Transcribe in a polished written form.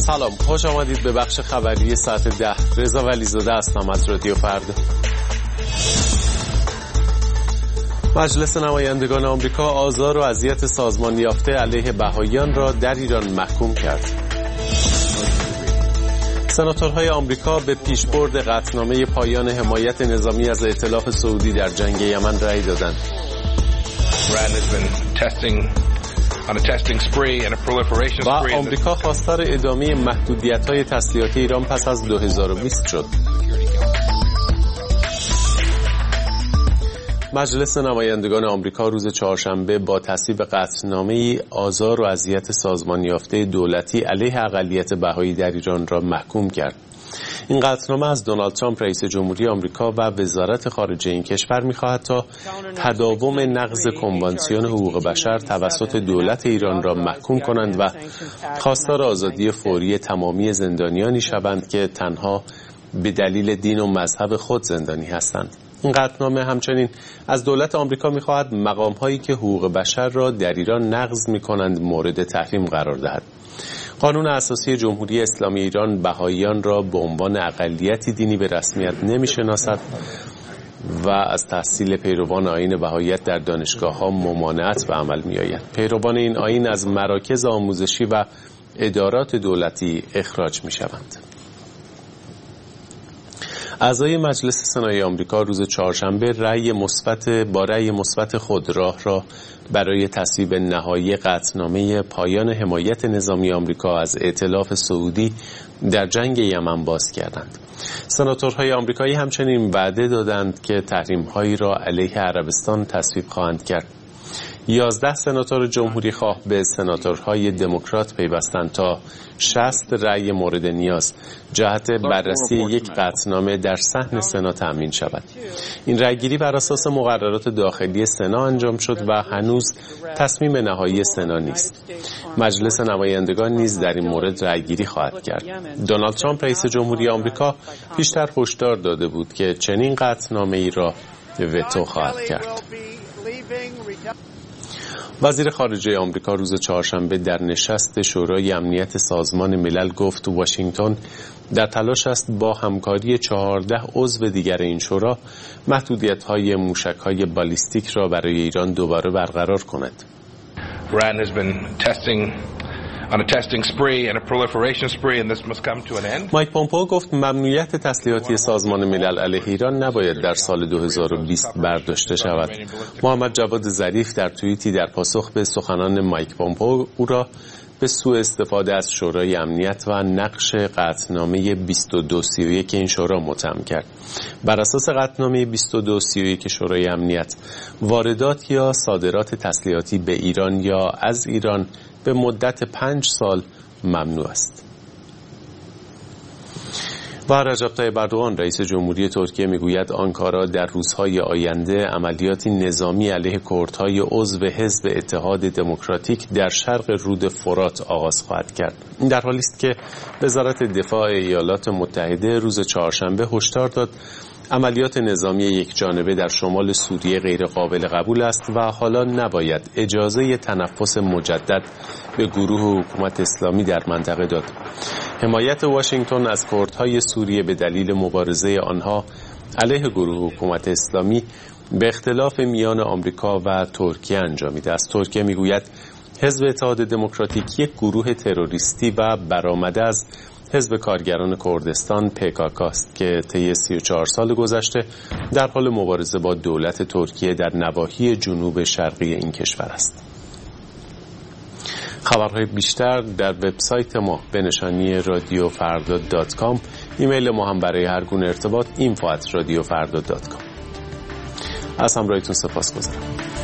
سلام، خوش آمدید به بخش خبری ساعت 10. رضا ولیزاده هستم از رادیو فردا. مجلس نمایندگان آمریکا آزار و اذیت سازمان یافته علیه بهائیان را در ایران محکوم کرد. سناتورهای آمریکا به پیشبرد قطعنامه پایان حمایت نظامی از ائتلاف سعودی در جنگ یمن رأی دادند. و آمریکا خواستار ادامه محدودیت‌های تسلیحاتی ایران پس از 2020 شد. مجلس نمایندگان آمریکا روز چهارشنبه با تصویب قطعنامه‌ای آزار و اذیت سازمان یافته دولتی علیه اقلیت بهایی در ایران را محکوم کرد. این قطعنامه از دونالد ترامپ رئیس جمهوری آمریکا و وزارت خارجه این کشور می‌خواهد تا تداوم نقض کنوانسیون حقوق بشر توسط دولت ایران را محکوم کنند و خواستار آزادی فوری تمامی زندانیانی شوند که تنها به دلیل دین و مذهب خود زندانی هستند. این قطعنامه همچنین از دولت آمریکا می‌خواهد مقام‌هایی که حقوق بشر را در ایران نقض می‌کنند مورد تحریم قرار دهد. قانون اساسی جمهوری اسلامی ایران بهائیان را به عنوان اقلیتی دینی به رسمیت نمی‌شناسد و از تحصیل پیروان آیین بهائیت در دانشگاه‌ها ممانعت به عمل می‌آید. پیروان این آیین از مراکز آموزشی و ادارات دولتی اخراج می‌شوند. اعضای مجلس سنای آمریکا روز چهارشنبه با رأی مثبت خود راه را برای تصویب نهایی قطعنامه پایان حمایت نظامی آمریکا از ائتلاف سعودی در جنگ یمن باز کردند. سناتورهای آمریکایی همچنین وعده دادند که تحریم‌هایی را علیه عربستان تصویب خواهند کرد. 11 سناتور جمهوری خواه به سناتورهای دموکرات پیوستند تا 60 رأی مورد نیاز جهت بررسی یک قطعنامه در صحن سنا تأمین شود. این رأیگیری بر اساس مقررات داخلی سنا انجام شد و هنوز تصمیم نهایی سنا نیست. مجلس نمایندگان نیز در این مورد رأیگیری خواهد کرد. دونالد ترامپ رئیس جمهوری آمریکا پیشتر هشدار داده بود که چنین قطعنامه‌ای را وتو خواهد کرد. وزیر خارجه آمریکا روز چهارشنبه در نشست شورای امنیت سازمان ملل گفت واشنگتن در تلاش است با همکاری 14 عضو دیگر این شورا محدودیت‌های موشک‌های بالیستیک را برای ایران دوباره برقرار کند. Iran has been testing on a testing spree and a proliferation spree, and this must come to an end. مایک پومپئو گفت ممنوعیت تسلیحاتی سازمان ملل علیه ایران نباید در سال 2020 برداشته شود. محمد جواد ظریف در توییتی در پاسخ به سخنان مایک پومپئو او را به سوء استفاده از شورای امنیت و نقش قطعنامه 2231 این شورا متهم کرد. بر اساس قطعنامه 2231 شورای امنیت واردات یا صادرات تسلیحاتی به ایران یا از ایران به مدت 5 سال ممنوع است. و رجب طیب اردوغان رئیس جمهوری ترکیه میگوید آنکارا در روزهای آینده عملیاتی نظامی علیه کردهای عضو حزب اتحاد دموکراتیک در شرق رود فرات آغاز خواهد کرد. این در حالی است که وزارت دفاع ایالات متحده روز چهارشنبه هشدار داد عملیات نظامی یک جانبه در شمال سوریه غیر قابل قبول است و حالا نباید اجازه تنفس مجدد به گروه حکومت اسلامی در منطقه داد. حمایت واشنگتن از کردهای سوریه به دلیل مبارزه آنها علیه گروه حکومت اسلامی به اختلاف میان آمریکا و ترکیه انجامیده است. ترکیه میگوید حزب اتحاد دموکراتیک یک گروه تروریستی و برآمده از حزب کارگران کردستان PKK است که طی 34 سال گذشته در حال مبارزه با دولت ترکیه در نواحی جنوب شرقی این کشور است. خبرهای بیشتر در وبسایت ما به نشانی radiofarda.com. ایمیل ما هم برای هر گونه ارتباط info@radiofarda.com. از همراهیتون سپاسگزارم.